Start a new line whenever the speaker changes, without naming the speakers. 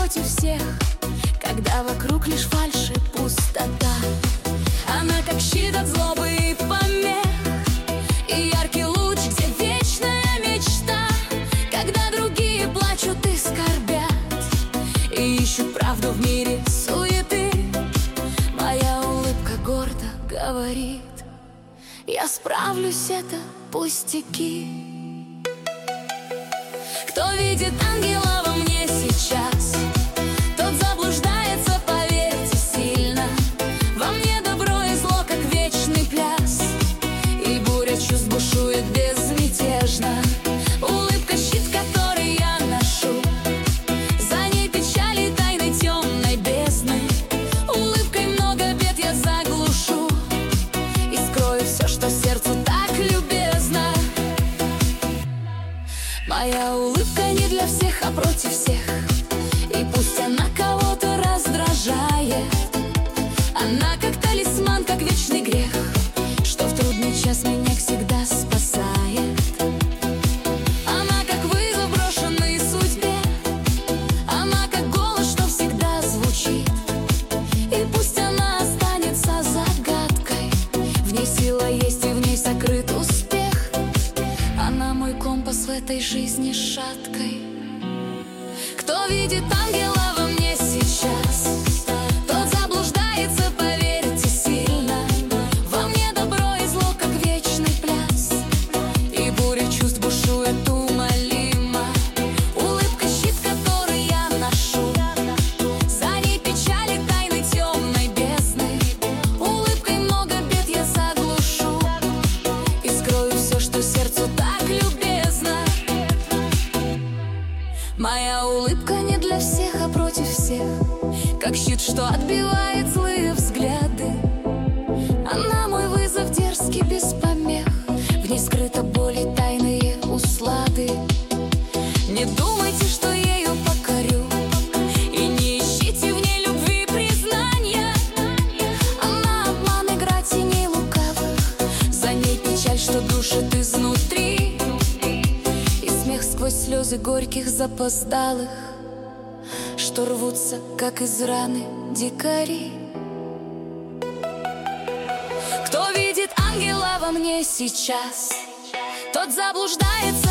против всех, когда вокруг лишь фальшь и пустота. Она как щит от злобы и помех, и яркий луч, где вечная мечта. Когда другие плачут и скорбят, и ищут правду в мире суеты, моя улыбка гордо говорит: я справлюсь, это пустяки. Кто видит ангела во мне сейчас, тот заблуждается, поверьте, сильно. Во мне добро и зло, как вечный пляс, и буря чувств бушует безмятежно. Улыбка — щит, который я ношу, за ней печали тайной темной бездны. Улыбкой много бед я заглушу и скрою все, что сердцу так любезно. Моя улыбка не для всех, а против всех, и пусть она кого-то раздражает, она как талисман, как вечный грех, что в трудный час меня всегда спасает. Она как вызов, брошенный судьбе, она как голос, что всегда звучит, и пусть она останется загадкой, в ней сила есть и в ней сокрыт успех. Она мой компас в этой жизни шаткой. Кто видит ангела во мне сейчас, тот заблуждается, поверьте, сильно. Во мне добро и зло, как вечный пляс, и буря чувств бушует умолимо. Улыбка — щит, который я ношу, за ней печали тайны темной бездны. Улыбкой много бед я заглушу и скрою все, что сердцу так любезно. Моя улыбка не для всех, а против всех, как щит, что отбивает злые взгляды. Она мой вызов дерзкий, без помех, в ней скрыта боль и тайные услады. Не думайте, что ею покорю, и не ищите в ней любви признания. Она обман, игра теней лукавых, за ней печаль, что душит изнутри, и смех сквозь слезы горьких запоздалых, что рвутся, как из раны, дикари. Кто видит ангела во мне сейчас, тот заблуждается,